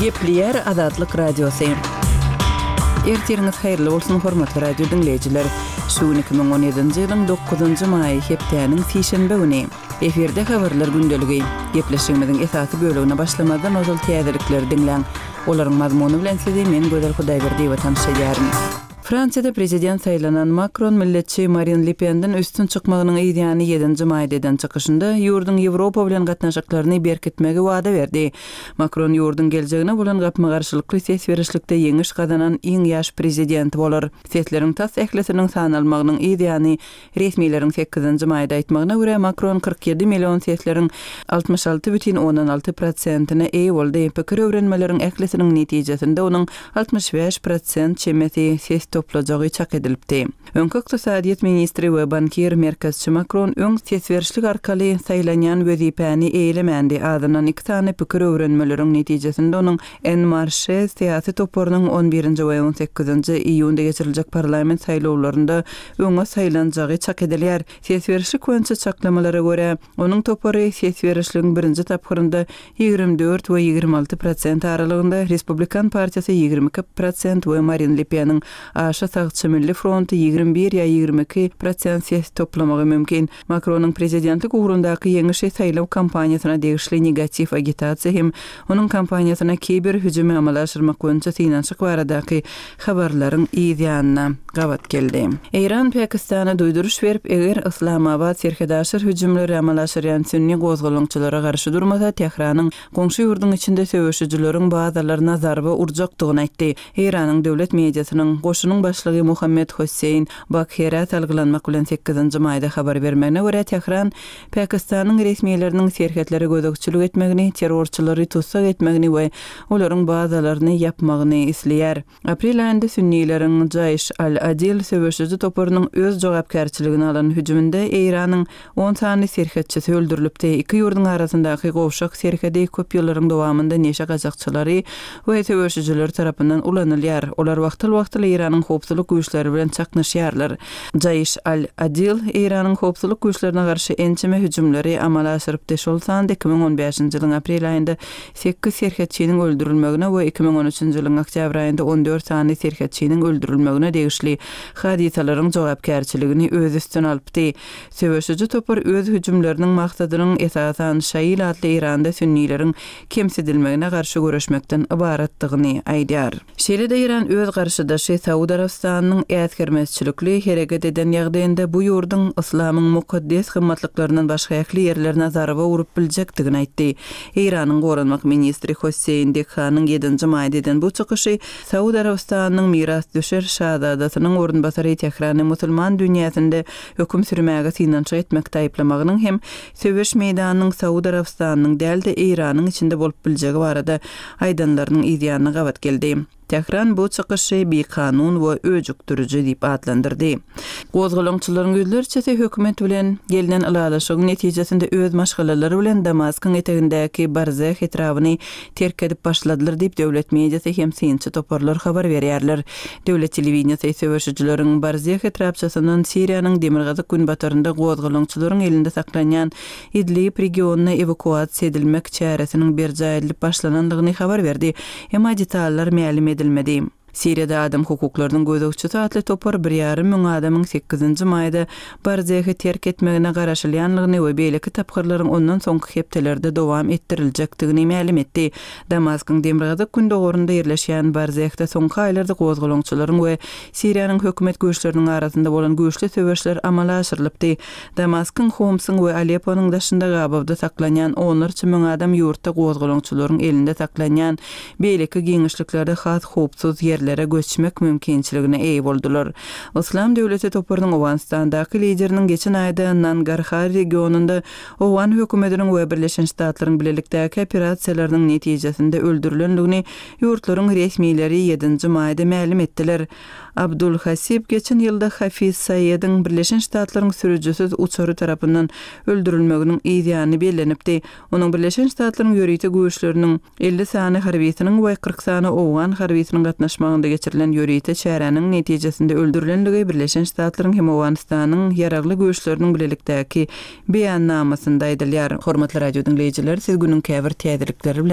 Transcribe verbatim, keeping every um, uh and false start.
Gepleyer Azatlyk Radiosu. Ertiriniz hayırlı olsun hormatly radio dinleyijiler. Şu iki bin on ýedinji ýylyň dokuzynjy maý hepdeniň sişenbe güni. Eferde habarlar gündeligi. Gepleşigimiziň esasy bölügine başlamadan ozal täzelikleri dinleň. Olaryň mazmuny bilen sizi men Gözel Hudaýberdiýew tanışýaryn. Fransiyada prezident saylanan Macron milletçi Marine Le Pen'den üstün çıkmagynyň ýylyny ýedinji maýdan çykyşynda ýurdun Ýewropa bilen gatnaşyklaryny berkitmegi wada berdi. Macron ýurdun geljegine bolan gapma garşylykly ses berişlikde ýeňiş gazanan iň ýaş prezident bolar. Sesleriň tas ehlesiniň sanalmagynyň ýylyny resmiýetiň sekizinji maýda aýtmagyna görä Macron kırk ýedi million sesleriň altmış alty бүтін ondan alty prosentyna eý boldy. Pikir öwrenmeleriň ehlesiniň netijesinde onuň altmış beş prosent çemeti ses toplajagy çak edilipdi. Öňkü ykdysadyýet ministri we bankier merkezçi Macron öň ses berişlik arkaly saýlanýan wezipäni eýlemendi. Adynan iki tane pikir öwrenmeleriň netijesinde onuň En Marche siyasi toporunyň on birinji we on sekizinji iýunda geçiriljek parlament saýlawlarynda öňe saýlanjagy çak edilýär. Ses berişlik boýunça çaklamalara görä onuň topory ses berişligiň birinji tapgyrynda ýygrimi dört we ýygrimi alty prosent aralygynda, Respublikan partiýasy ýygrimi iki prosent we Marine Le Pen'in Aşa Sağçı Milli Frontu ýygrimi bir ýa ýygrimi iki prosent ses toplamagy mümkin. Macronyň prezidentlik ugrundaky ýeňişi saýlaw kampaniýasyna degişli negativ agitasiýa hem onuň kampaniýasyna kiber hüjümi amalaşdyrmak boýunça synançyk baradaky habarlaryň ýygyanyna gawat geldi. Eýran Pakistana duýduruş berip, eger Islamabad serkedaşyr hüjümleri amalaşdyrýan sünni gozgolunçylara garşy durmasa, Tehranyň goňşy ýurdun içinde söwüşçüleriň bazalaryna zarba urjakdygyny aýtdy. Eýranyň döwlet mediasynyň goşunyň başlygy Muhammed Hussein Bakherat algylanmak bilen sekizinji maýda habar bermegine görä Tehran Pakistanyň resmiýetleriniň serhetleri gödökçülük etmegini, terrorçylary tutsak etmegini we olaryň bazalaryny ýapmagyny isleýär. Aprel aýynda sünniýleriň Jaish al-Adil söwüşçü toporunyň öz jogapkärçiligini alan hüjüminde Eýranyň on sany serhetçisi öldürilipdi. Iki ýurdun arasyndaky gowşak serhedi köp ýyllaryň dowamında neşe gajakçylary we söwüşçüler tarapyndan ulanylýar. Olar wagtyl-wagtyl Eýranyň howpsuzlyk güýçleri bilen çaknaşýarlar. Jaish al-Adil Eýranyň howpsuzlyk güýçlerine garşy ençeme hüjümleri amala aşyrypdy. Şol sanda iki bin on beşinji ýylyň aprel aýynda sekiz serhetçiniň öldürilmegine we iki bin on üçinji ýylyň oktýabr aýynda on dört sany serhetçiniň öldürilmegine degişli hadisalaryň jogapkärçiligini öz üstüne alypdy. Söwüşçü topar öz hüjümleriniň maksadynyň esasan şaýyl adly Eýranda sünniýleriň kemsidilmegine garşy görüşmekden ibaratdygyny aýdýar. Şeýle-de Eýran öz garşydaşy Saudi Arabistanynyň ätkermezçilikli hereket eden ýagdaýynda bu ýurdun islamyň mukaddes hymmatlyklarynyň başga ýakly ýerlerine zarba urup biljekdigini aýtdy. Eýranyň goranmak ministri Hussein Dekhanyň ýedinji maýda eden bu çykyşy Saudi Arabistanynyň miras düşer şahzadasynyň orunbasary Tehrany musulman dünýäsinde höküm sürmäge synançy etmekde aýplamagynyň hem söwüş meýdanynyň Saudi Arabistanynyň dälde Eýranyň içinde bolup biljegi barada aýdanlarynyň ýygyanyna gawat geldi. Tehran bu çykyşy bir kanun we öjüktürüji diýip adlandyrdy. Gozgolunçylaryň gözlerçesi hökümet bilen gelinen alalaşygyň netijesinde öz maşgalalary bilen Damaskyň etegindäki Barzeh etrawyny terk edip başladylar diýip döwlet mediasy hem synçy toparlar habar berýärler. Döwlet telewizionysy söwüşçüleriň Barzeh etrapçasynyň Siriýanyň Demirgazyk günbatarynda gozgolunçylaryň elinde saklanýan Idlib regionuna evakuasiýa edilmek çäresiniň berjäýilip başlanandygyny habar berdi. Emma detallar ma'lum edilmedi. Siriýada adam hukuklarynyň gödökçüsi atly topar bir ýarym müň adamyň sekizinji maýda Barzehi terk etmegine garaşylýanlygyny we beýleki tapgyrlaryň ondan soňky hepdelerde dowam ettiriljekdigini ma'lum etdi. Damaskyň Demirgazyk gündogorunda ýerleşýän Barzehde soňky aýlarda gozgolunçylaryň we Siriýanyň hökümet güýçleriniň arasynda bolan güýçli söwüşler amala aşyrylypdy. Damaskyň Homsyň we Alepponyň daşynda gabawda saklanýan onlarça müň adam ýurtda gozgolunçylaryň elinde saklanýan beýleki giňişliklerde has howpsuz ýer göçmek mümkinçiligine eý boldular. Islam döwleti toparynyň Owanistandaky lideriniň geçen aýda Nangarhar regionunda Owan hökümetiniň we Birleşen Ştatlaryň bilelikdäki operasiýalarynyň netijesinde öldürilendigini ýurtlaryň resmiýetleri ýedinji maýda ma'lum etdiler. Abdul Hasib geçen ýylda Hafiz Sayyed'in Birleşen Ştatlaryň sürücüsüz uçary tarapyndan öldürilmeginiň ýygyany bellenipdi. Onuň Birleşen Ştatlaryň ýörüýte güýçleriniň elli sany harbiýetiniň we kırk sany Owan harbiýetiniň gatnaşmagynda geçirilen ýörüýte çäreniň netijesinde öldürilendigi Birleşen Ştatlaryň hem Owganistanyň ýaragly güýçleriniň bilelikdäki beýannamasynda aýdylýar. Hormatly radio dinleýijiler, siz günüň käbir täzelikleri